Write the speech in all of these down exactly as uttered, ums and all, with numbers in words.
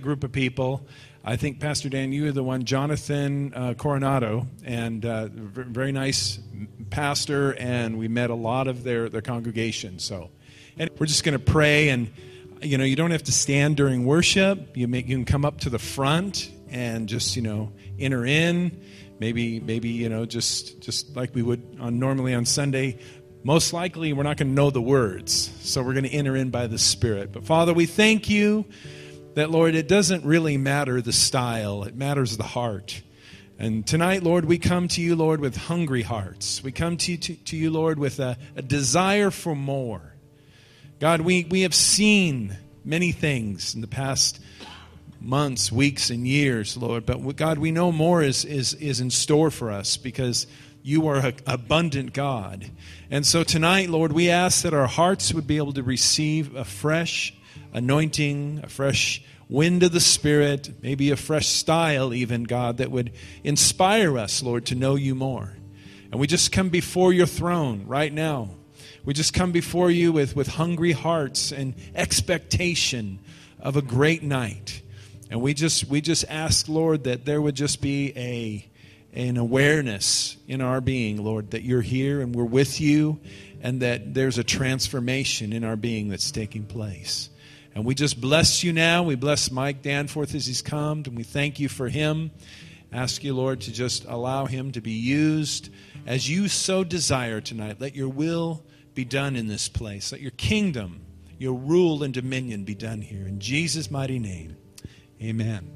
group of people. I think, Pastor Dan, you are the one, Jonathan uh, Coronado, and uh, very nice pastor, and we met a lot of their, their congregation. So, and we're just going to pray, and, you know, you don't have to stand during worship. You, make, you can come up to the front and just, you know, enter in. Maybe, maybe you know, just just like we would on normally on Sunday. Most likely, we're not going to know the words, so we're going to enter in by the Spirit. But Father, we thank you that, Lord, it doesn't really matter the style. It matters the heart. And tonight, Lord, we come to you, Lord, with hungry hearts. We come to you, to, to you Lord, with a, a desire for more. God, we, we have seen many things in the past months, weeks, and years, Lord. But, God, we know more is, is, is in store for us because you are an abundant God. And so tonight, Lord, we ask that our hearts would be able to receive a fresh anointing, a fresh wind of the Spirit, maybe a fresh style even, God, that would inspire us, Lord, to know you more. And we just come before your throne right now. We just come before you with, with hungry hearts and expectation of a great night. And we just we just ask, Lord, that there would just be a an awareness in our being, Lord, that you're here and we're with you, and that there's a transformation in our being that's taking place. And we just bless you now. We bless Mike Danforth as he's come, and we thank you for him. Ask you, Lord, to just allow him to be used as you so desire tonight. Let your will be done in this place. Let your kingdom, your rule and dominion be done here. In Jesus' mighty name, amen.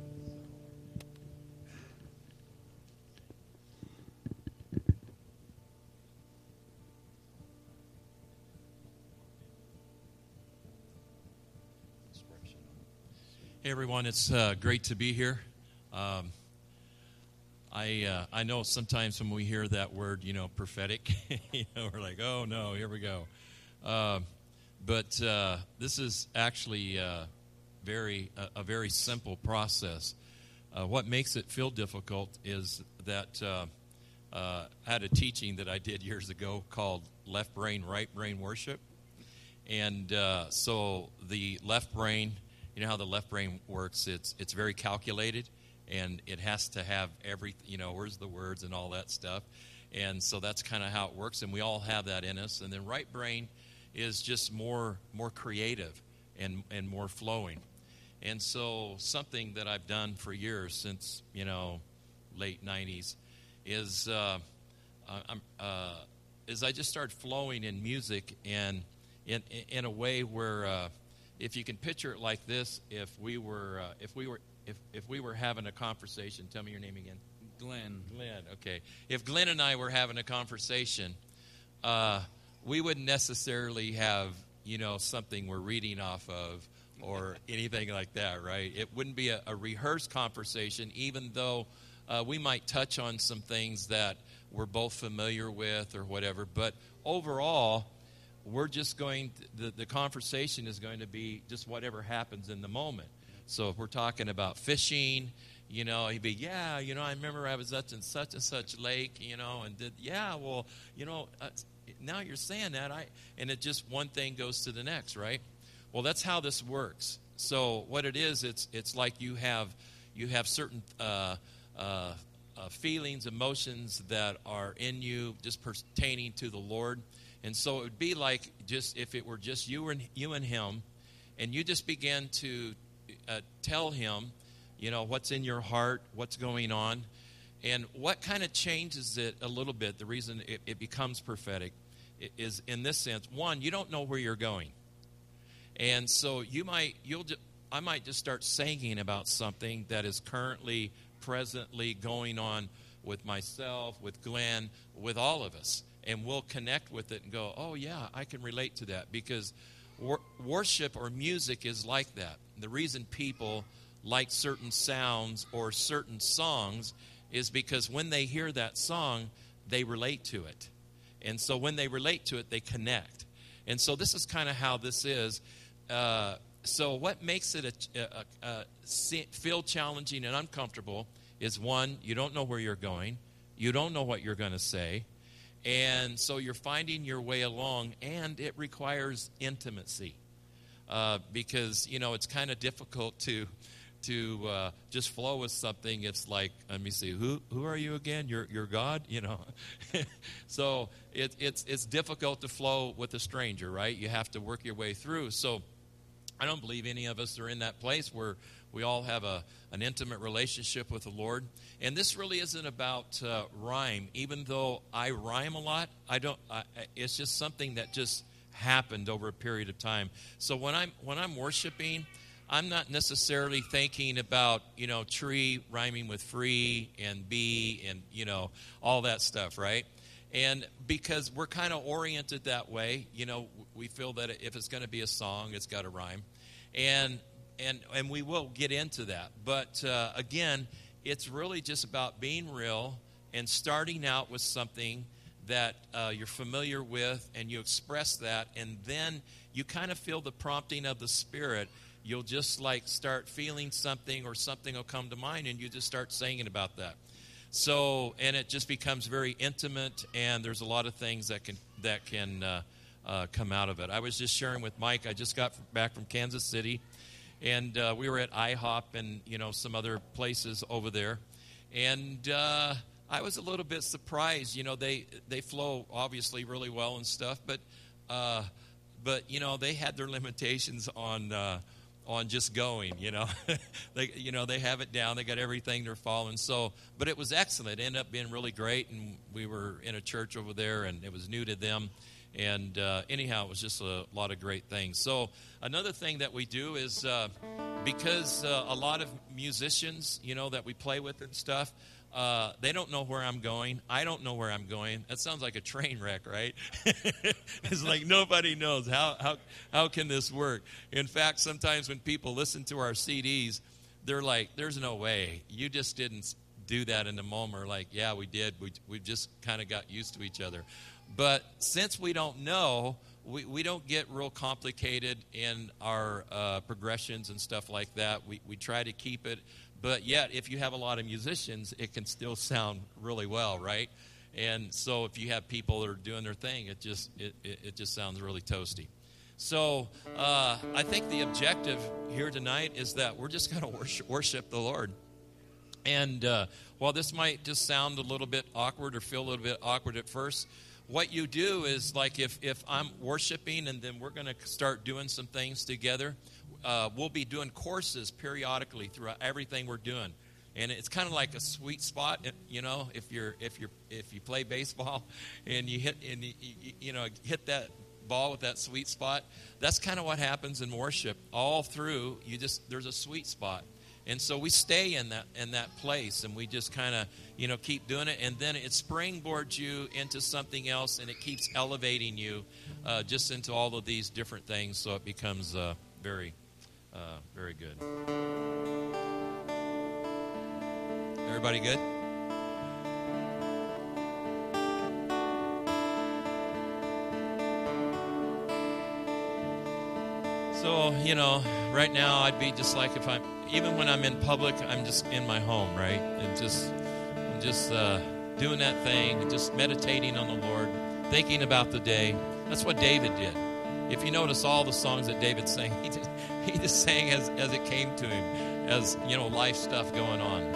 Hey everyone, it's uh, great to be here. Um, I uh, I know sometimes when we hear that word, you know, prophetic, you know, we're like, oh no, here we go. Uh, but uh, this is actually uh, very a, a very simple process. Uh, what makes it feel difficult is that uh, uh, I had a teaching that I did years ago called left brain, right brain worship, and uh, so the left brain. You know how the left brain works. It's it's very calculated, and it has to have every, you know, where's the words and all that stuff. And so that's kind of how it works, and we all have that in us. And then right brain is just more more creative and, and more flowing. And so something that I've done for years, since, you know, late nineties, is, uh, I'm, uh, is I just started flowing in music and in, in a way where... Uh, If you can picture it like this, if we were, uh, if we were, if if we were having a conversation, tell me your name again. Glenn. Glenn. Okay. If Glenn and I were having a conversation, uh, we wouldn't necessarily have, you know, something we're reading off of or anything like that, right? It wouldn't be a, a rehearsed conversation, even though uh, we might touch on some things that we're both familiar with or whatever. But overall, we're just going, to, the, the conversation is going to be just whatever happens in the moment. So if we're talking about fishing, you know, he'd be, yeah, you know, I remember I was at such and such lake, you know, and did, yeah, well, you know, uh, now you're saying that, I, and it just, one thing goes to the next, right? Well, that's how this works. So what it is, it's it's like you have, you have certain uh, uh, uh, feelings, emotions that are in you just pertaining to the Lord. And so it would be like just if it were just you and you and him, and you just began to uh, tell him, you know, what's in your heart, what's going on, and what kind of changes it a little bit. The reason it, it becomes prophetic is in this sense: one, you don't know where you're going, and so you might you'll just, I might just start singing about something that is currently, presently going on with myself, with Glenn, with all of us. And we'll connect with it and go, oh, yeah, I can relate to that. Because wor- worship or music is like that. The reason people like certain sounds or certain songs is because when they hear that song, they relate to it. And so when they relate to it, they connect. And so this is kind of how this is. Uh, so what makes it a, a, a, a feel challenging and uncomfortable is, one, you don't know where you're going. You don't know what you're going to say. And so you're finding your way along, and it requires intimacy uh, because, you know, it's kind of difficult to to uh, just flow with something, it's like, let me see, who who are you again? You're you're God, you know. So it, it's it's difficult to flow with a stranger, right? You have to work your way through. So I don't believe any of us are in that place where we all have a an intimate relationship with the Lord. And this really isn't about uh, rhyme. Even though I rhyme a lot, I don't. I, it's just something that just happened over a period of time. So when I'm when I'm worshiping, I'm not necessarily thinking about, you know, tree rhyming with free and bee and, you know, all that stuff, right? And because we're kind of oriented that way, you know, we feel that if it's going to be a song, it's got to rhyme. And and and we will get into that. But uh, again, it's really just about being real and starting out with something that uh, you're familiar with, and you express that, and then you kind of feel the prompting of the Spirit. You'll just like start feeling something, or something will come to mind, and you just start singing about that. So, and it just becomes very intimate, and there's a lot of things that can that can uh, uh, come out of it. I was just sharing with Mike. I just got back from Kansas City, and uh, we were at IHOP and you know some other places over there, and uh, I was a little bit surprised. You know, they they flow obviously really well and stuff, but uh, but you know they had their limitations on. Uh, on just going, you know. they you know, they have it down. They got everything they're following. So, but it was excellent. It ended up being really great, and we were in a church over there, and it was new to them. And uh, anyhow, it was just a lot of great things. So another thing that we do is uh, because uh, a lot of musicians, you know, that we play with and stuff, Uh, they don't know where I'm going. I don't know where I'm going. That sounds like a train wreck, right? It's like nobody knows. How, how, how can this work? In fact, sometimes when people listen to our C Ds, they're like, there's no way. You just didn't do that in the moment. Or like, yeah, we did. We, we just kind of got used to each other. But since we don't know, we, we don't get real complicated in our uh, progressions and stuff like that. We, we try to keep it. But yet, if you have a lot of musicians, it can still sound really well, right? And so if you have people that are doing their thing, it just it, it, it just sounds really toasty. So uh, I think the objective here tonight is that we're just going to worship, worship the Lord. And uh, while this might just sound a little bit awkward or feel a little bit awkward at first, what you do is, like, if, if I'm worshiping and then we're going to start doing some things together, uh, we'll be doing courses periodically throughout everything we're doing. And it's kind of like a sweet spot, you know, if you're if you're if you play baseball and you hit and you, you, you know hit that ball with that sweet spot. That's kind of what happens in worship. All through, you just there's a sweet spot. And so we stay in that in that place, and we just kind of, you know, keep doing it. And then it springboards you into something else, and it keeps elevating you uh, just into all of these different things. So it becomes uh, very, uh, very good. Everybody good? So, you know, right now I'd be just like if I'm, even when I'm in public, I'm just in my home, right? And just, I'm just uh, doing that thing, just meditating on the Lord, thinking about the day. That's what David did. If you notice all the songs that David sang, he just, he just sang as, as it came to him, as, you know, life stuff going on.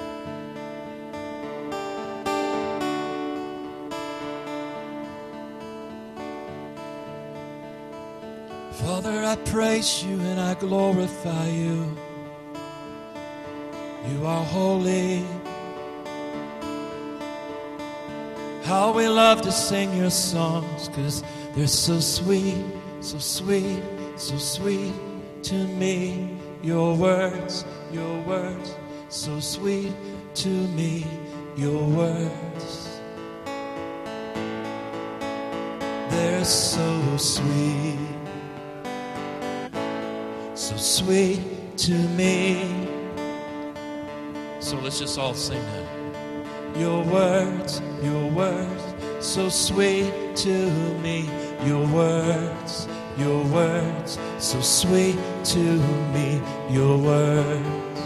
Father, I praise you and I glorify you. You are holy. How we love to sing your songs, 'cause they're so sweet, so sweet, so sweet to me. Your words, your words, so sweet to me. Your words, they're so sweet. So sweet to me. So let's just all sing that. Your words, your words, so sweet to me. Your words, your words, so sweet to me. Your words,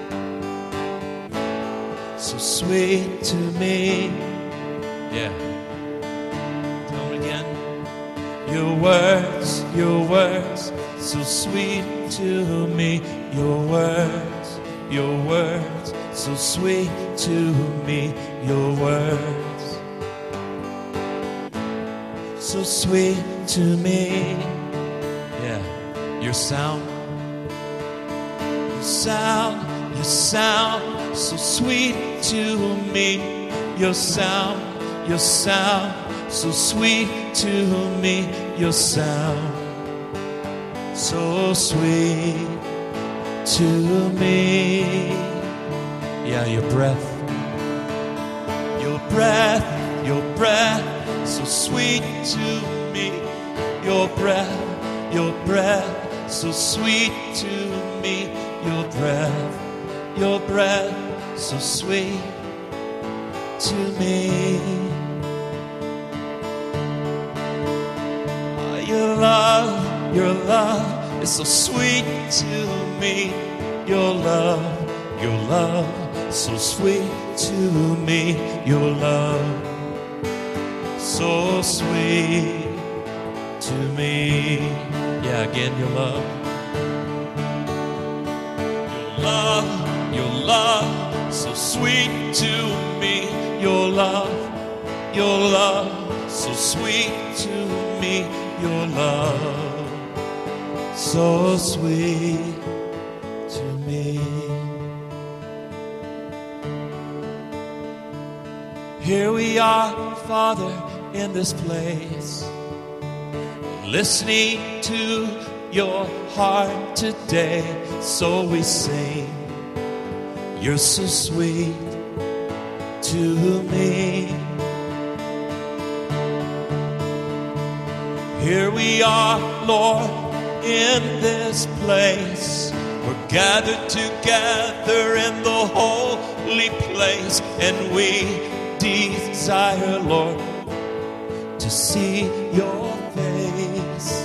so sweet to me. Yeah. Tell them again. Your words, your words, so sweet to me. Your words, your words, so sweet to me, your words, so sweet to me. Yeah, your sound, your sound, your sound, so sweet to me, your sound, your sound, so sweet to me, your sound, so sweet to me. Yeah, your breath, your breath, your breath, so sweet to me. Your breath, your breath, so sweet to me. Your breath, your breath, so sweet to me. Oh, your love, your love is so sweet to me. Your love, your love, so sweet to me. Your love, so sweet to me. Yeah, again, your love. Your love, your love, so sweet to me. Your love, your love, so sweet to me. Your love, so sweet to me. Here we are, Father, in this place, listening to your heart today. So we sing, you're so sweet to me. Here we are, Lord, in this place. We're gathered together in the holy place, and we desire, Lord, to see your face.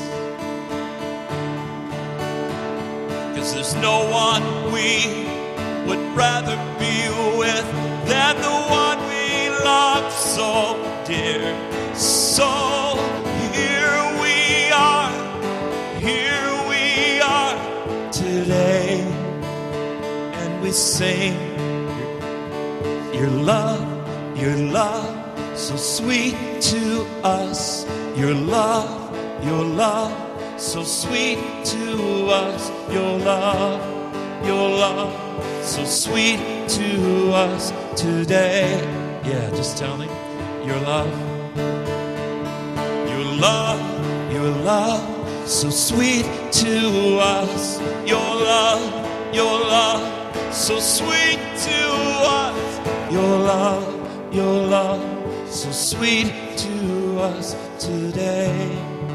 'Cause there's no one we would rather be with than the one we love so dear. So here we are, here we are today, and we sing your love, your love, so sweet to us. Your love, your love, so sweet to us. Your love, your love, so sweet to us today. Yeah, just tell me your love, your love, your love, so sweet to us. Your love, your love, so sweet to us. Your love, your love, so sweet to us today.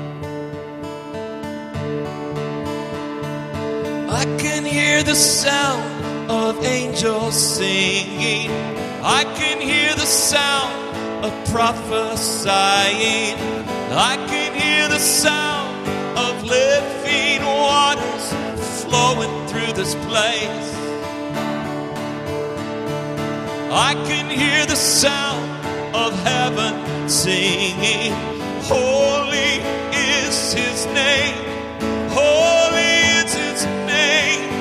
I can hear the sound of angels singing. I can hear the sound of prophesying. I can hear the sound of living waters flowing through this place. I can hear the sound of heaven singing. Holy is his name. Holy is his name.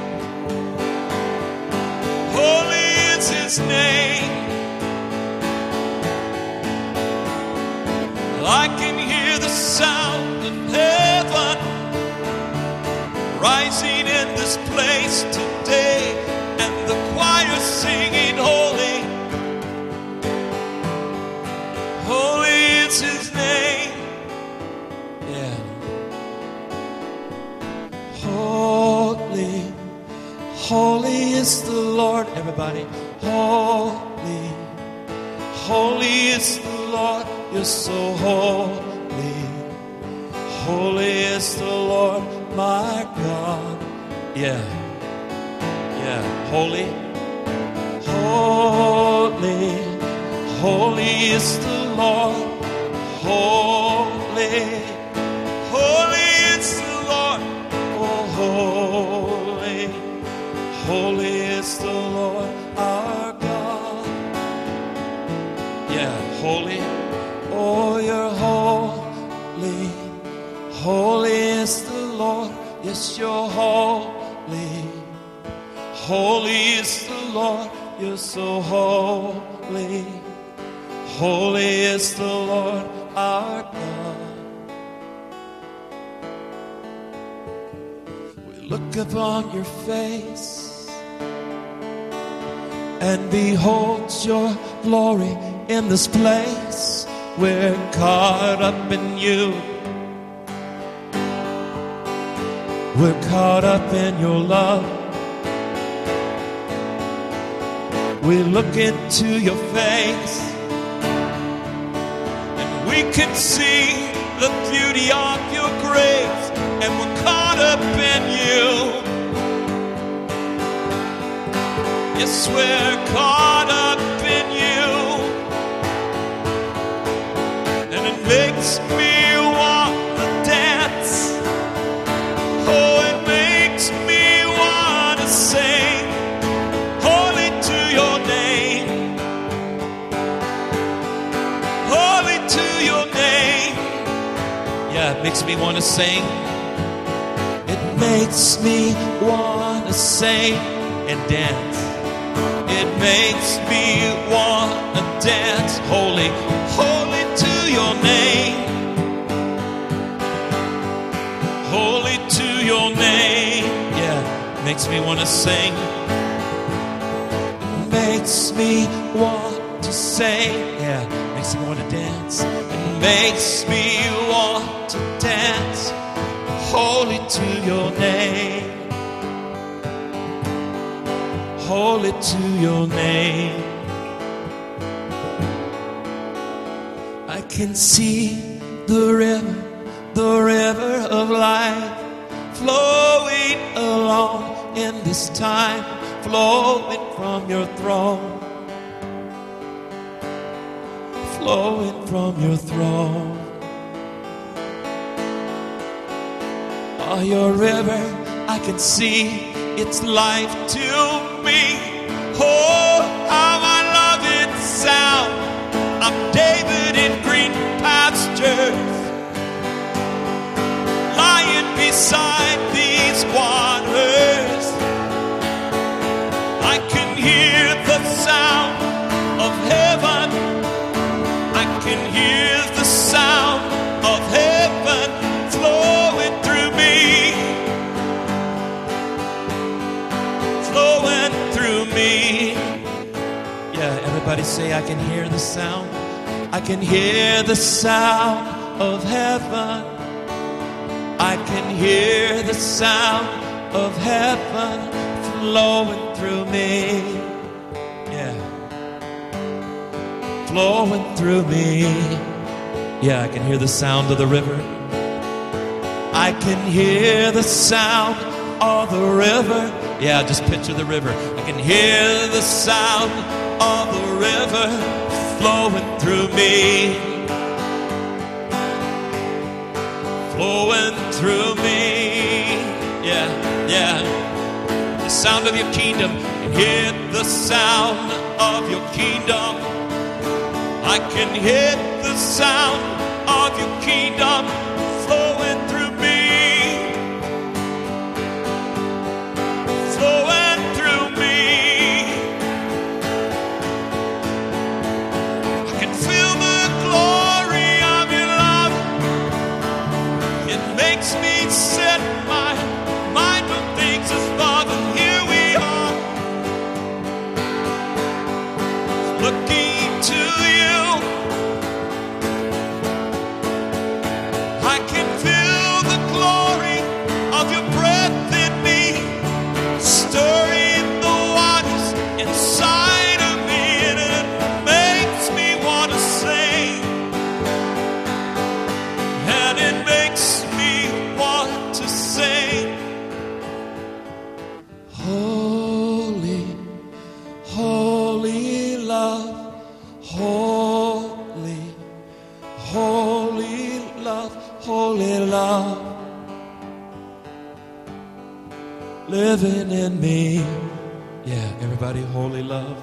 Holy is his name. I can hear the sound of heaven rising in this place today, and the choir singing holy. Holy is his name. Yeah. Holy, holy is the Lord. Everybody. Holy, holy is the Lord. You're so holy. Holy is the Lord, my God. Yeah. Yeah. Holy. Holy. Holy is the Lord. Holy. Holy is the Lord. Oh, holy. Holy is the Lord our God. Yeah, holy. Oh, you're holy. Holy is the Lord. Yes, you're holy. Holy is the Lord, you're so holy. Holy is the Lord our God. We look upon your face and behold your glory in this place. We're caught up in you. We're caught up in your love. We look into your face and we can see the beauty of your grace, and we're caught up in you. Yes, we're caught up in you, and it makes me want to dance. Oh, it makes me want to sing. Holy to your name. Holy to your name. Yeah, it makes me want to sing. It makes me want to sing and dance. It makes me want to dance. Holy, holy to your name. Holy to your name. Yeah, it makes me want to sing. It makes me want to sing. Yeah, it makes me want to dance. It makes me want to dance. Holy to your name. Holy to your name. I can see the river, the river of life flowing along in this time, flowing from your throne, flowing from your throne. Oh, your river, I can see its life to me. Oh, how I love its sound. I'm David in green pastures, lying beside these waters. I can hear the sound of heaven. I can hear the sound of heaven flowing through me. Flowing through me. Yeah, everybody say, I can hear the sound. I can hear the sound of heaven. I can hear the sound of heaven flowing through me. Yeah. Flowing through me. Yeah, I can hear the sound of the river. I can hear the sound of the river. Yeah, just picture the river. I can hear the sound of the river flowing through me. Flowing through me. Yeah, yeah. The sound of your kingdom. I can hear the sound of your kingdom. I can hear the sound of your kingdom flowing through me. Flowing through me. I can feel the glory of your love. It makes me set my mind on things as far as here we are, looking to you. I can feel the glory of your breath in me, stirring the waters inside of me, and it makes me want to sing, and it makes me want to sing. Holy, holy love, holy, holy love, holy love, living in me. Yeah, everybody, holy love.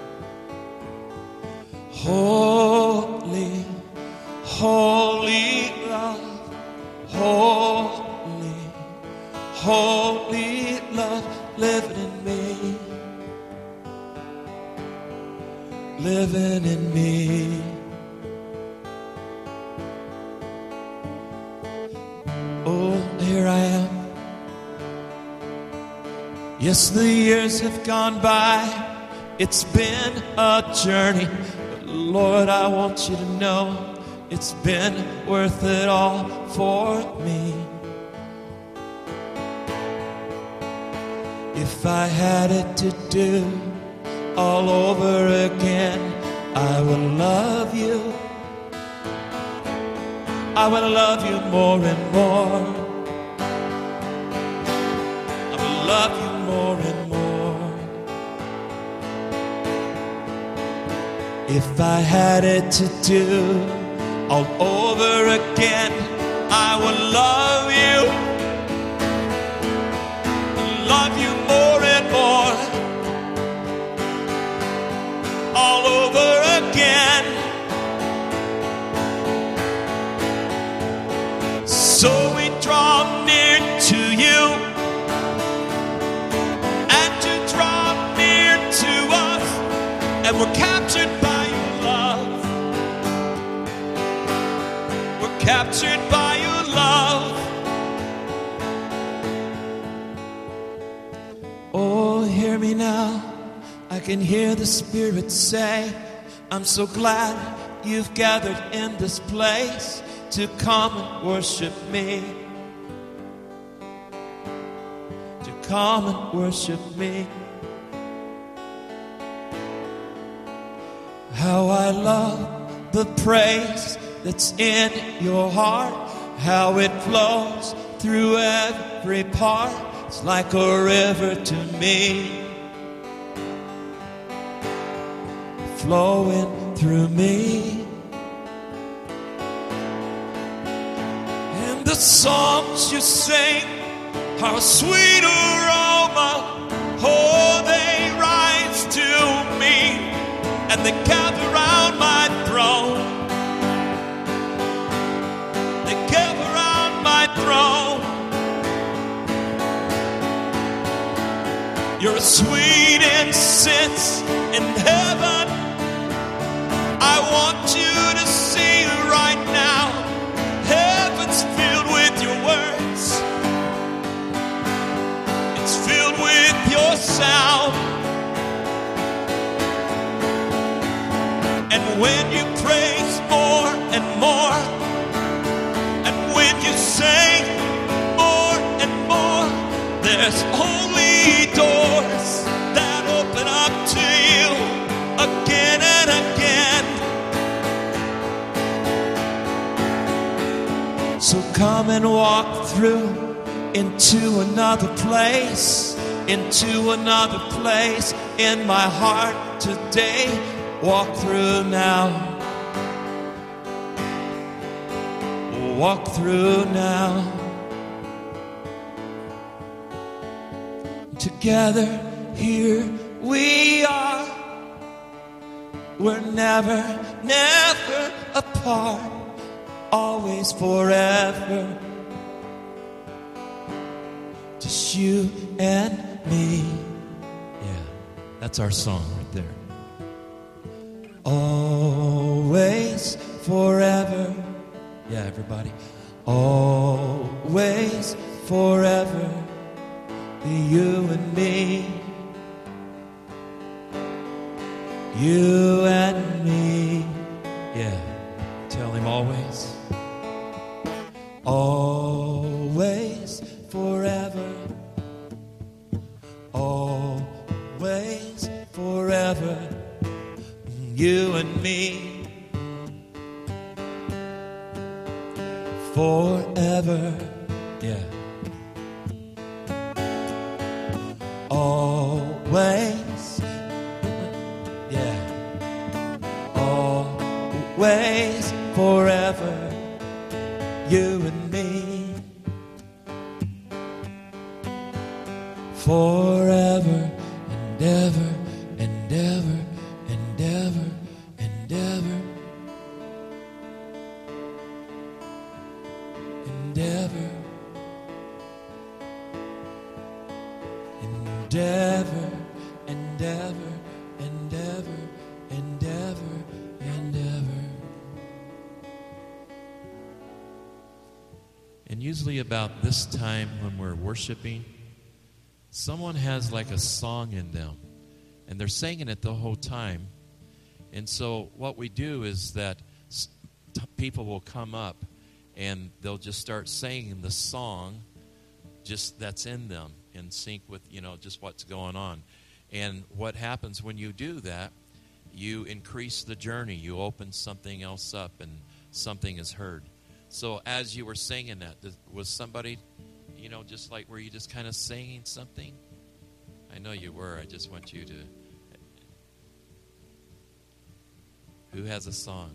Holy, holy love, holy, holy love, living in me. living in me. Oh, here I am. Yes, the years have gone by. It's been a journey. But Lord, I want you to know it's been worth it all for me. If I had it to do all over again, I would love you. I would love you more and more. I would love you more and more. If I had it to do all over again, I would love you. Love you more and more. All over again. So we draw near to you, and you draw near to us, and we're captured by your love. We're captured by your love. Oh, hear me now. I can hear the Spirit say, I'm so glad you've gathered in this place to come and worship me. To come and worship me. How I love the praise that's in your heart. How it flows through every part. It's like a river to me. Flowing through me. The songs you sing are a sweet aroma. Oh, they rise to me, and they gather round my throne. They gather round my throne. You're a sweet incense in heaven. I want you to see right now. Heaven's filled with your words. It's filled with your sound. And when you praise more and more, and when you sing more and more, there's holy doors that open up to you again and again. So come and walk through into another place, into another place in my heart today. Walk through now. Walk through now. Together here we are. We're never, never apart. Always forever. Just you and me. Yeah, that's our song right there. Always forever. Yeah, everybody. Always forever. You and me. You and me. Yeah, tell him always. Always forever. Always forever. You and me. Forever. Yeah. Always. Yeah. Always forever. You and me. Forever and ever and ever and ever and ever and ever and ever and ever and ever and ever. usually about this time when we're worshiping, someone has like a song in them, and they're singing it the whole time. And so what we do is that people will come up and they'll just start singing the song just that's in them in sync with, you know, just what's going on. And what happens when you do that, you increase the journey. You open something else up and something is heard. So as you were singing that, was somebody, you know, just like, were you just kind of singing something? I know you were. I just want you to. Who has a song?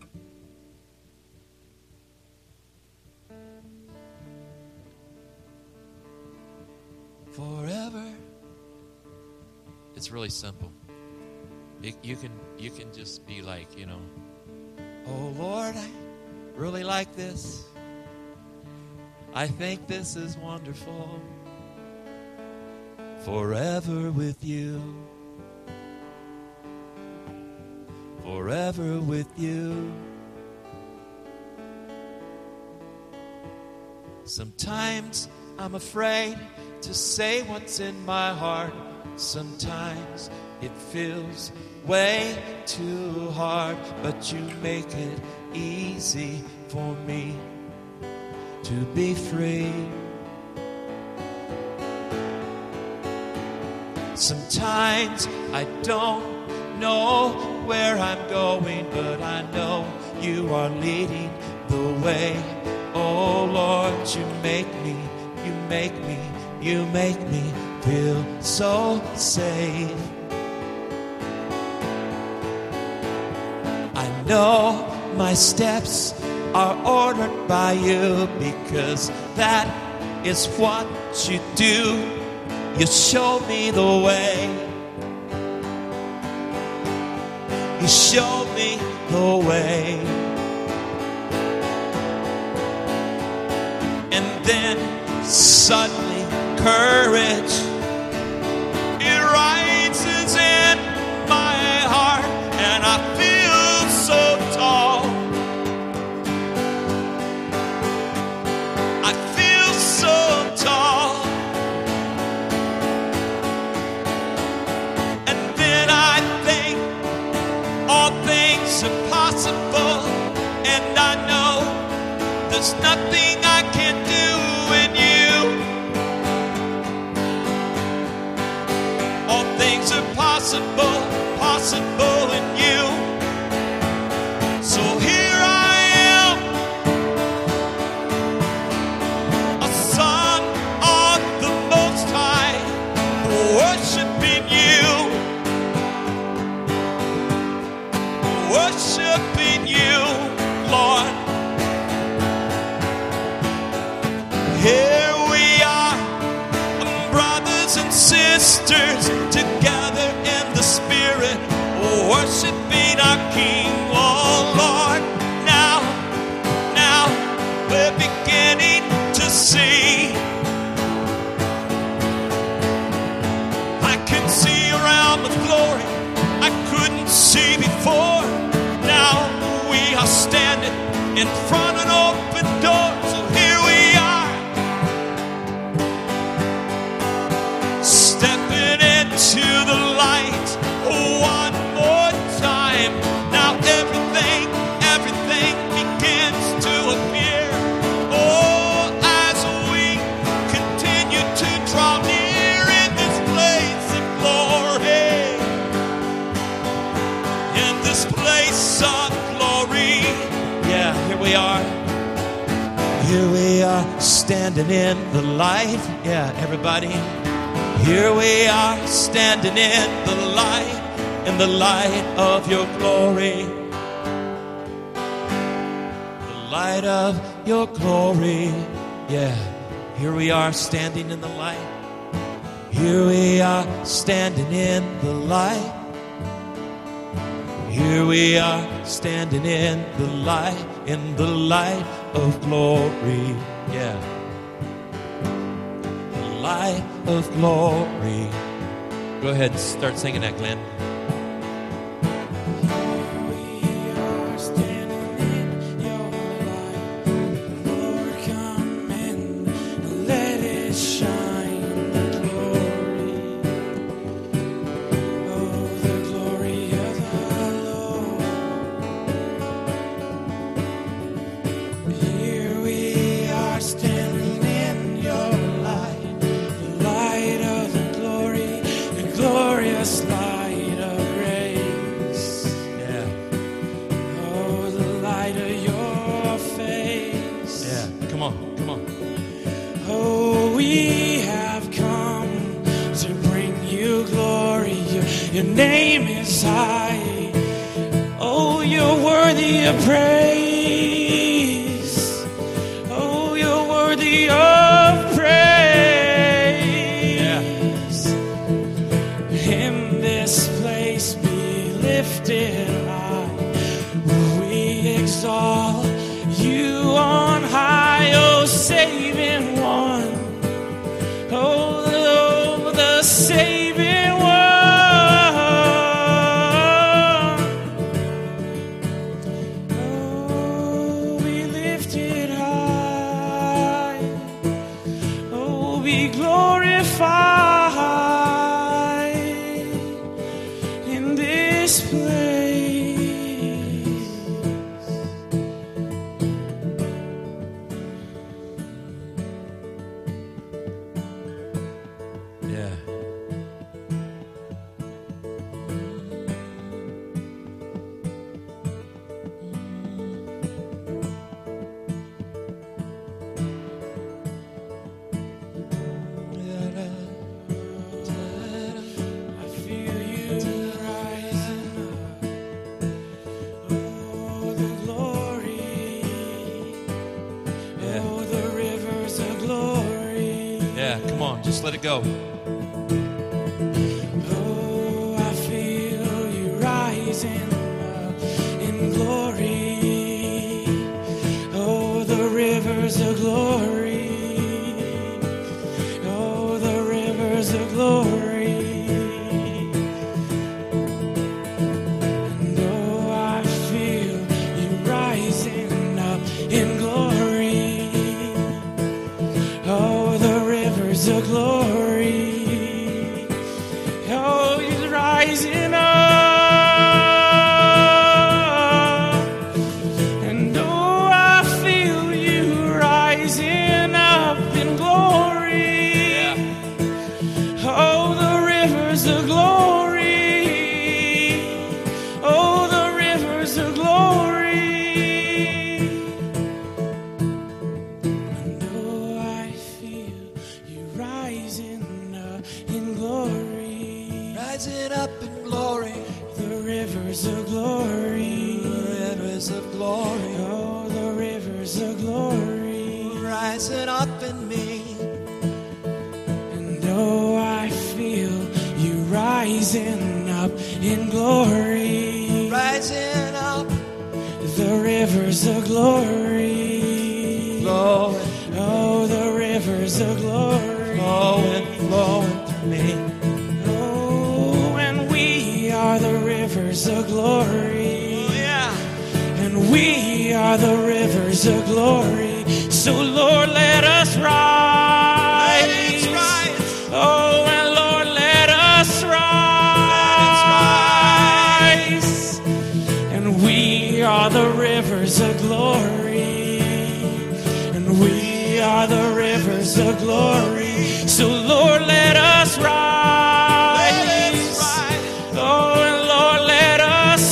Forever. It's really simple. It, you can you can just be like, you know, oh Lord, I really like this. I think this is wonderful. Forever with you. Forever with you. Sometimes I'm afraid to say what's in my heart. Sometimes it feels way too hard, but you make it easy for me to be free. Sometimes I don't know where I'm going, but I know you are leading the way. Oh Lord, you make me, you make me, you make me feel so safe. I know my steps are ordered by you, because that is what you do. You show me the way. You show me the way. And then suddenly courage, it rises in my heart, and I feel so tall. I feel so tall. And then I think all things are possible, and I know there's nothing I can do in you. All things are possible, possible in you. So here I am, a son of the Most High, worshiping you, worshiping you, Lord. Here we are, brothers and sisters, together in the Spirit, worshiping our King. Oh Lord, now, now we're beginning to see. I can see around the glory I couldn't see before. Now we are standing in front of an open door. So here we are, stepping into the light one more time. Now everything, everything begins to appear. Oh, as we continue to draw near in this place of glory, in this place of glory. Yeah, here we are. Here we are, standing in the light. Yeah, everybody. Here we are, standing in the light, in the light of your glory. The light of your glory. Yeah, here we are, standing in the light. Here we are, standing in the light. Here we are, standing in the light, in the light of glory. Yeah. Light of glory. Go ahead and start singing that, Glenn. We are standing in your light. Lord, come and name is high. Oh, you're worthy of praise. Oh, you're worthy of praise. In this place be lifted high. We exalt you on high, oh saving one. Oh, the, the saving one. Oh, be lifted high. Oh, be glorified in this place. Yeah. I feel you rising up. Oh, the glory. Yeah. Oh, the rivers of glory. Yeah, come on, just let it go. Oh, I feel you rising up in glory. Oh, the rivers of glory. Oh, the rivers of glory. And oh, I feel you rising up in glory. Oh, the rivers of glory. Oh, he's rising up. And oh, I feel you rising up in glory. Oh, the rivers of glory. Oh, the rivers of glory. And oh, I feel you rising up in glory. Rising up in glory, The rivers of glory. rivers of glory, Oh, the rivers of glory. rising up in me. And oh, I feel you rising up in glory. Rising up, The rivers of glory. flowing, Oh, the rivers of glory. flowing, flowing through me. Oh, and we are the rivers of glory. Oh, yeah. And we are the rivers of glory. So Lord, let us rise. Let us rise. Oh, and Lord, let us rise. And we are the rivers of glory. And we are the rivers of glory. So Lord, let us rise. Let us rise. Oh, and Lord, let us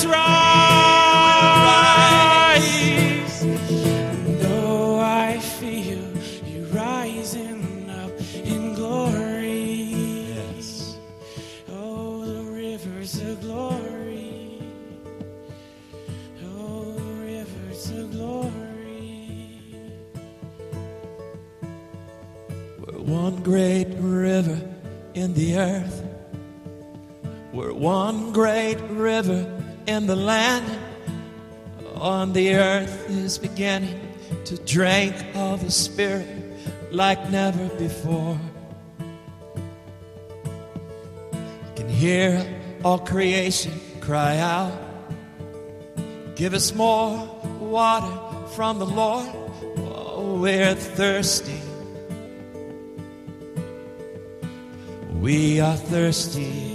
rise. And oh, I feel you rising up in glory. Yes. Oh, the rivers of glory. Oh, the rivers of glory. We're one great river in the earth. We're one great river in the land. On the earth is beginning to drink of the Spirit like never before. You can hear all creation cry out, give us more water from the Lord. Oh, we're thirsty. We are thirsty.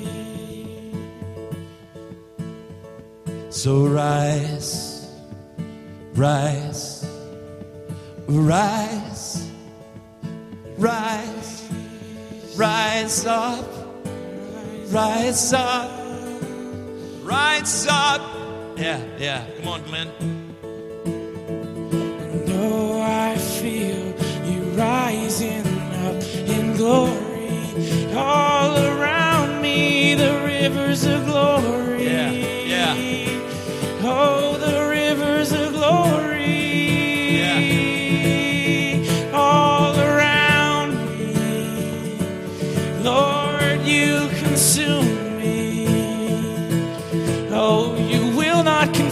So rise, rise, rise, rise, rise up, rise up, rise up. Yeah, yeah. Come on, Glenn. And oh, I feel you rising up in glory. All around me, the rivers of glory.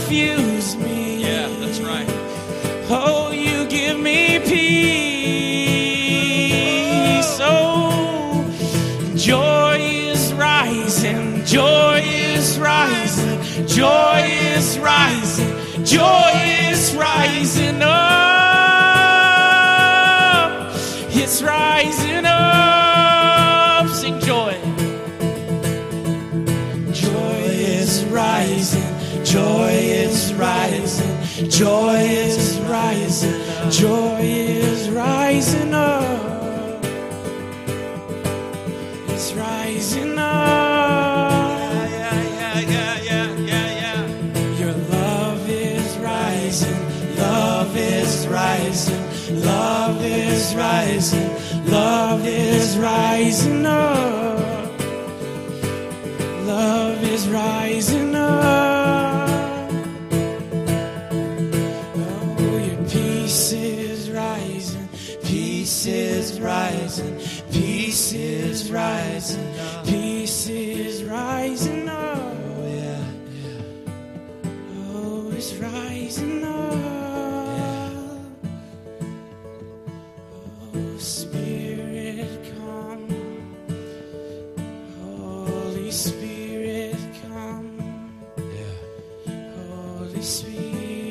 confuse me. Yeah, that's right. Oh, you give me peace. Oh, joy is rising, joy is rising, joy is rising, joy is rising up. It's rising up. Sing joy. Joy is rising, joy is rising, joy is rising, joy is rising up. It's rising up. Yeah, yeah, yeah, yeah, yeah, yeah. Your love is rising, love is rising, love is rising, love is rising up. Love is rising up. Oh, your peace is rising, peace is rising, peace is rising, peace is rising up. Oh, yeah, yeah. Oh, it's rising up. Oh, Spirit, come. Holy Spirit, come. Yeah. Holy Spirit.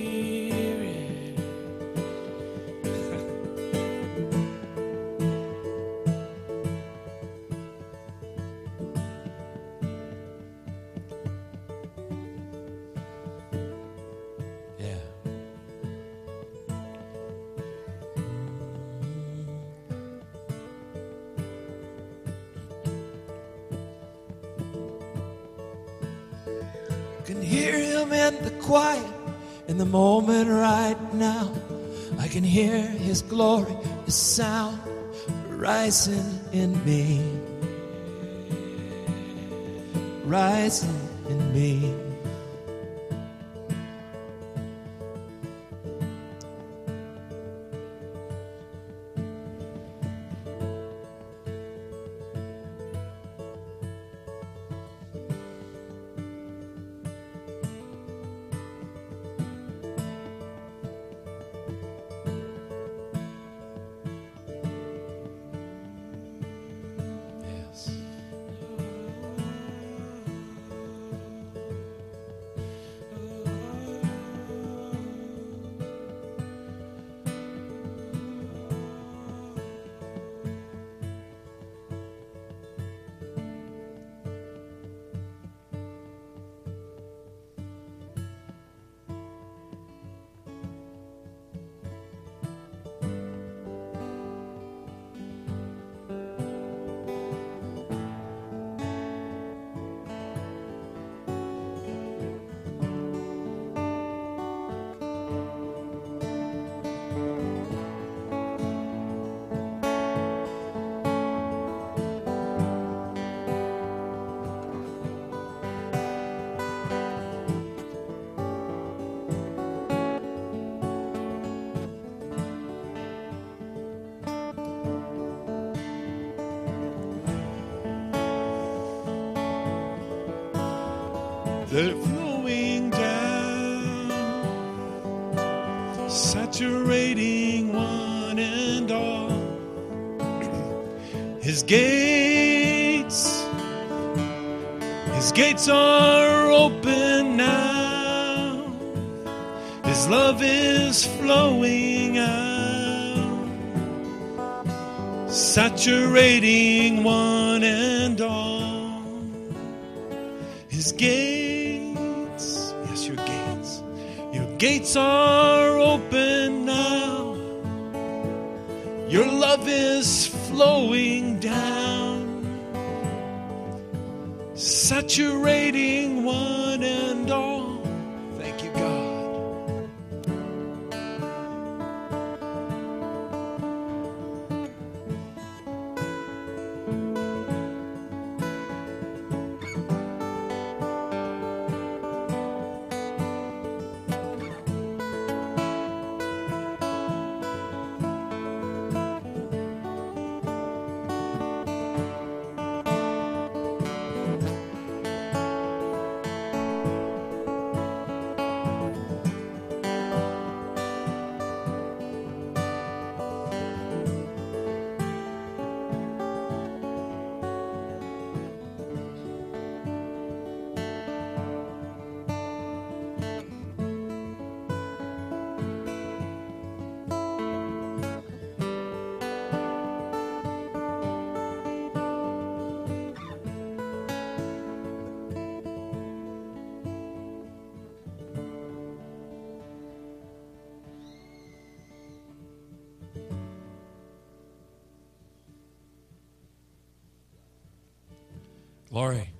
Yeah. Can hear him in the quiet, in the moment right now. I can hear his glory, his sound rising in me, rising in me. Yes. They're flowing down, saturating one and all. His gates, His gates are open now. His love is flowing out, saturating one and all. His gates, yes, your gates, your gates are open now. Your love is flowing down, saturating one and all. Thank you, God. Glory.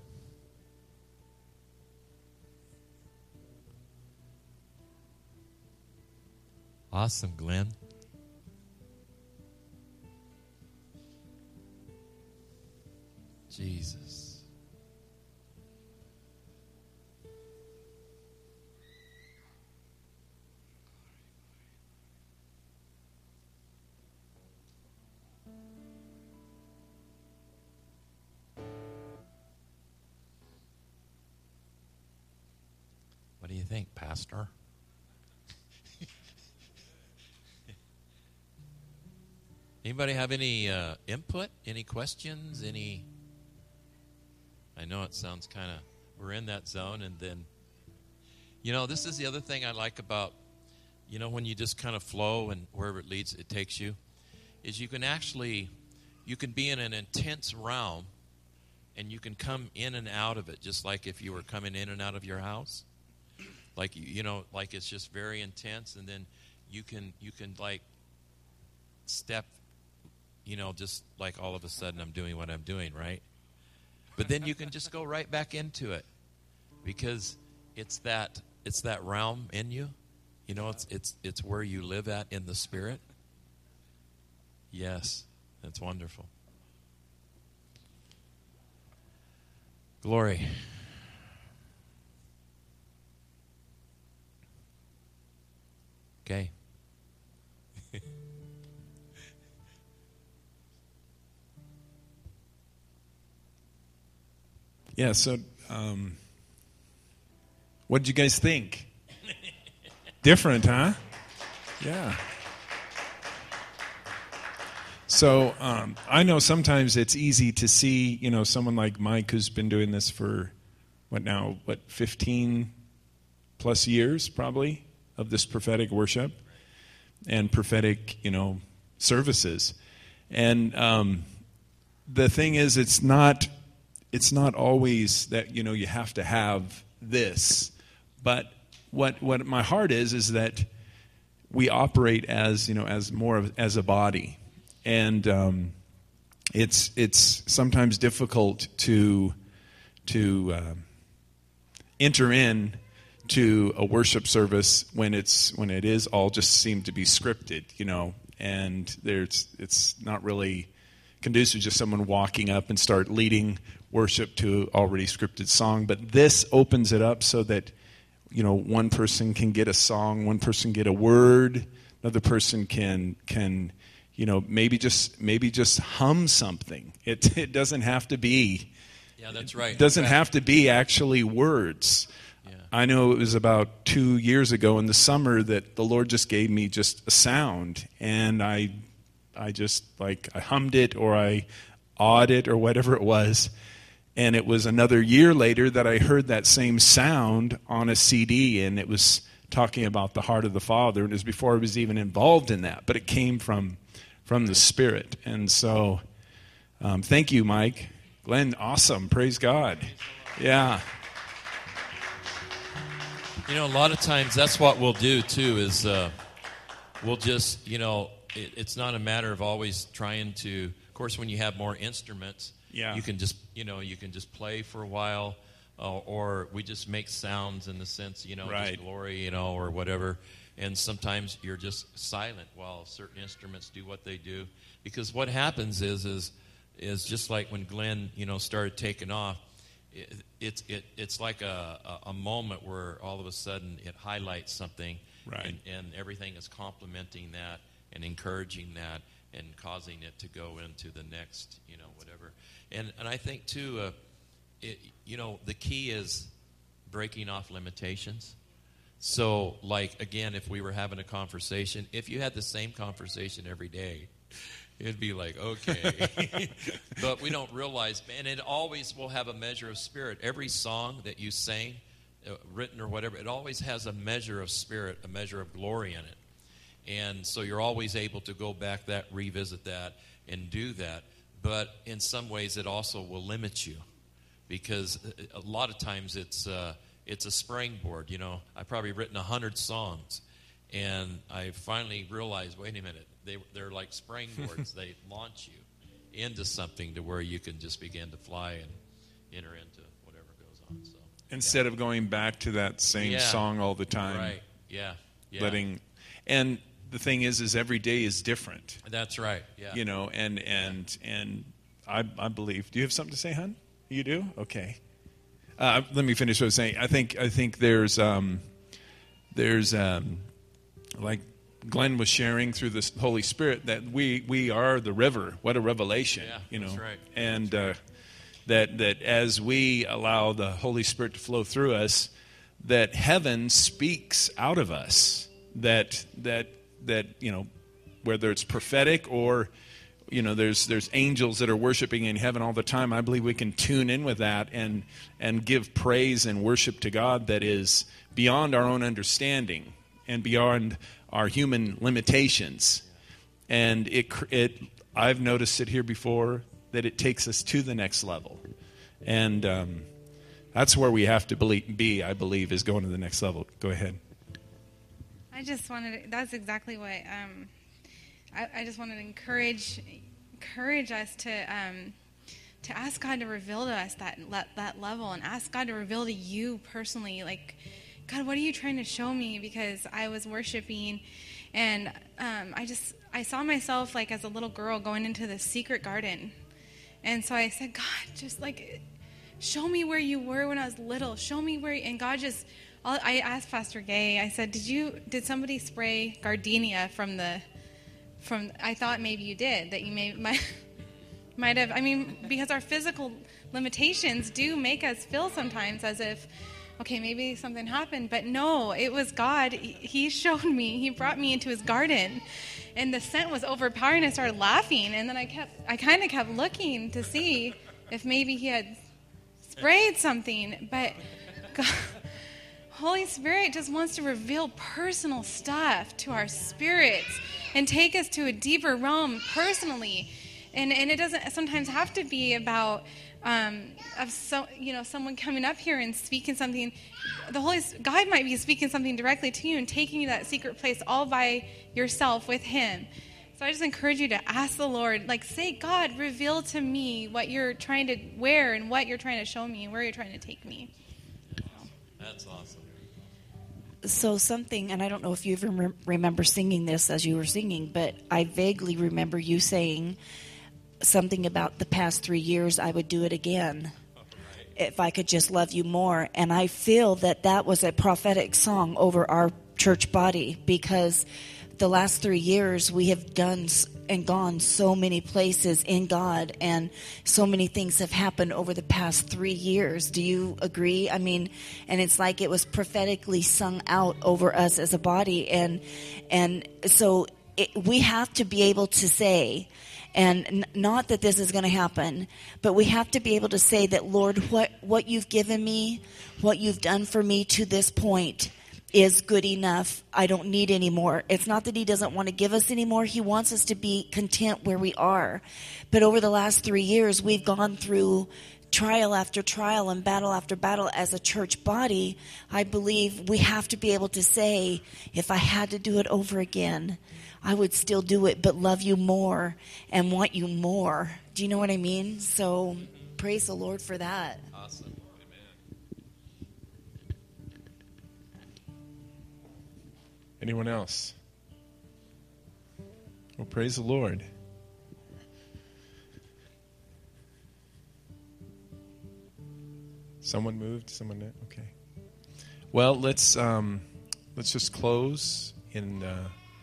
Awesome, Glenn. Jesus. What do you think, Pastor? Anybody have any uh, input, any questions, any... I know it sounds kind of, we're in that zone, and then, you know, this is the other thing I like about, you know, when you just kind of flow and wherever it leads, it takes you, is you can actually, you can be in an intense realm, and you can come in and out of it, just like if you were coming in and out of your house. Like, you know, like it's just very intense, and then you can, you can like step, you know, just like all of a sudden I'm doing what I'm doing, right? But then you can just go right back into it, because it's that it's that realm in you. You know, it's it's it's where you live at in the Spirit. Yes, that's wonderful. Glory. Okay. Yeah, so um, what did you guys think? Different, huh? Yeah. So um, I know sometimes it's easy to see, you know, someone like Mike who's been doing this for, what now, what, fifteen plus years probably of this prophetic worship and prophetic, you know, services. And um, the thing is, it's not... It's not always that, you know, you have to have this. But what what my heart is is that we operate as, you know, as more of as a body. And um, it's it's sometimes difficult to to uh, enter in to a worship service when it's when it is all just seem to be scripted, you know, and there's it's not really conducive to just someone walking up and start leading worship to already scripted song. But this opens it up so that, you know, one person can get a song, one person get a word, another person can can, you know, maybe just maybe just hum something. It it doesn't have to be. Yeah, that's right. It doesn't have to be actually words. Yeah. I know it was about two years ago in the summer that the Lord just gave me just a sound, and I I just like I hummed it or I awed it or whatever it was. And it was another year later that I heard that same sound on a C D, and it was talking about the heart of the Father. And it was before I was even involved in that, but it came from from the Spirit. And so, um, thank you, Mike. Glenn, awesome. Praise God. Yeah. You know, a lot of times that's what we'll do, too, is uh, we'll just, you know, it, it's not a matter of always trying to, of course, when you have more instruments, Yeah. you can just, you know, you can just play for a while, uh, or we just make sounds in the sense, you know, Right. just glory, you know, or whatever. And sometimes you're just silent while certain instruments do what they do. Because what happens is, is, is just like when Glenn, you know, started taking off, it, it's it, it's like a, a, a moment where all of a sudden it highlights something, Right. and, and everything is complementing that and encouraging that and causing it to go into the next, you know, whatever. And and I think, too, uh, it, you know, the key is breaking off limitations. So, like, again, if we were having a conversation, if you had the same conversation every day, it'd be like, okay. But we don't realize, and it always will have a measure of spirit. Every song that you sing, uh, written or whatever, it always has a measure of spirit, a measure of glory in it. And so you're always able to go back that, revisit that, and do that. But in some ways, it also will limit you, because a lot of times it's uh, it's a springboard. You know, I've probably written a hundred songs, and I finally realized, wait a minute, they they're like springboards. They launch you into something to where you can just begin to fly and enter into whatever goes on. So instead yeah. of going back to that same Yeah. song all the time, Right. Yeah. Yeah. letting, and the thing is, is every day is different. That's right. Yeah. You know, and and and I I believe. Do you have something to say, hon? You do? Okay. Uh, let me finish what I was saying. I think I think there's um, there's um, like Glenn was sharing through the Holy Spirit that we we are the river. What a revelation! Yeah, you know, that's right. and uh, that that as we allow the Holy Spirit to flow through us, that heaven speaks out of us. That that that you know, whether it's prophetic or, you know, there's there's angels that are worshiping in heaven all the time. I believe we can tune in with that and and give praise and worship to God that is beyond our own understanding and beyond our human limitations. And it it I've noticed it here before that it takes us to the next level, and um, that's where we have to believe, be. I believe is going to the next level. Go ahead. I just wanted to, that's exactly what um, I, I just wanted to encourage encourage us to um, to ask God to reveal to us that that level, and ask God to reveal to you personally, like, God, what are you trying to show me? Because I was worshiping, and um, I just I saw myself like as a little girl going into the secret garden, and so I said, God, just like show me where you were when I was little. Show me where, and God just. I asked Pastor Gay, I said, did you, did somebody spray gardenia from the, from, I thought maybe you did, that you may, might, might have, I mean, because our physical limitations do make us feel sometimes as if, okay, maybe something happened, but no, it was God. He showed me, he brought me into his garden, and the scent was overpowering. I started laughing, and then I kept, I kind of kept looking to see if maybe he had sprayed something, but God, Holy Spirit just wants to reveal personal stuff to our spirits and take us to a deeper realm personally. And and it doesn't sometimes have to be about um, of so you know someone coming up here and speaking something. The Holy God might be speaking something directly to you and taking you to that secret place all by yourself with Him. So I just encourage you to ask the Lord, like say, God, reveal to me what you're trying to wear and what you're trying to show me and where you're trying to take me. That's awesome. So something, and I don't know if you even re- remember singing this as you were singing, but I vaguely remember you saying something about the past three years, I would do it again if I could just love you more. And I feel that that was a prophetic song over our church body, because the last three years we have done and gone so many places in God, and so many things have happened over the past three years. Do you agree? I mean, and it's like it was prophetically sung out over us as a body, and and so it, we have to be able to say, and n- not that this is going to happen, but we have to be able to say that, Lord, what what you've given me, what you've done for me to this point is good enough. I don't need any more. It's not that he doesn't want to give us any more. He wants us to be content where we are. But over the last three years, we've gone through trial after trial and battle after battle as a church body. I believe we have to be able to say, if I had to do it over again, I would still do it, but love you more and want you more. Do you know what I mean? So praise the Lord for that. Awesome. Anyone else? Well, praise the Lord. Someone moved? Someone did? Okay. Well, let's um, let's just close in. Uh,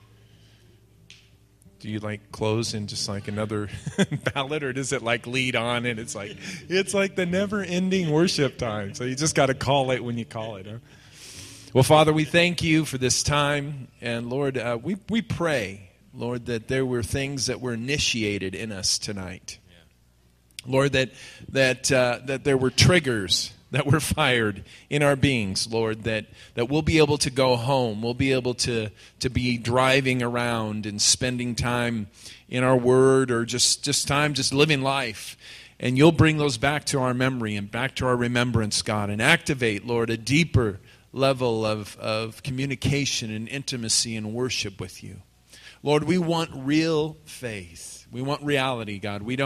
do you like close in just like another ballad, or does it like lead on and it's like it's like the never-ending worship time? So you just got to call it when you call it, huh? Well, Father, we thank you for this time. And, Lord, uh, we, we pray, Lord, that there were things that were initiated in us tonight. Yeah. Lord, that that uh, that there were triggers that were fired in our beings, Lord, that, that we'll be able to go home. We'll be able to, to be driving around and spending time in our word, or just, just time just living life. And you'll bring those back to our memory and back to our remembrance, God, and activate, Lord, a deeper level of, of communication and intimacy and worship with you. Lord, we want real faith. We want reality, God. We don't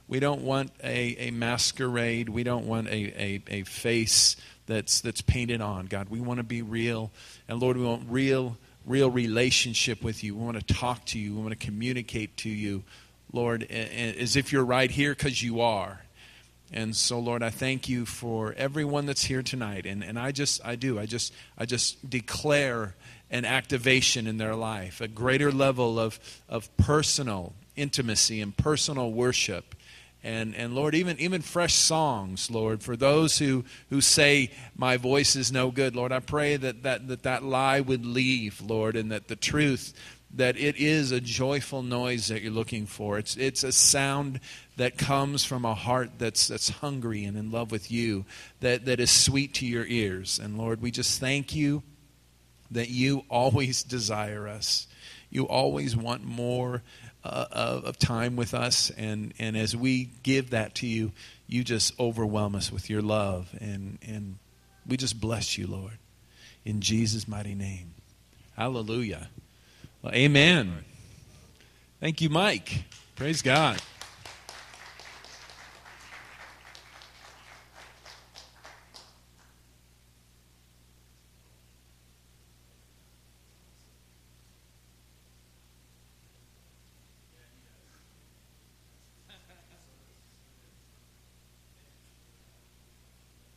we don't want a, a masquerade. We don't want a, a, a face that's that's painted on, God. We want to be real. And Lord, we want real, real relationship with you. We want to talk to you. We want to communicate to you, Lord, as if you're right here, because you are. And so, Lord, I thank you for everyone that's here tonight. And, and I just, I do, I just, I just declare an activation in their life, a greater level of, of personal intimacy and personal worship. And, and Lord, even, even fresh songs, Lord, for those who, who say, my voice is no good, Lord, I pray that that, that that lie would leave, Lord, and that the truth, that it is a joyful noise that you're looking for. It's it's a sound that comes from a heart that's that's hungry and in love with you, that, that is sweet to your ears. And Lord, we just thank you that you always desire us. You always want more uh, of, of time with us. And, and as we give that to you, you just overwhelm us with your love. And, and we just bless you, Lord, in Jesus' mighty name. Hallelujah. Well, amen. Thank you, Mike. Praise God.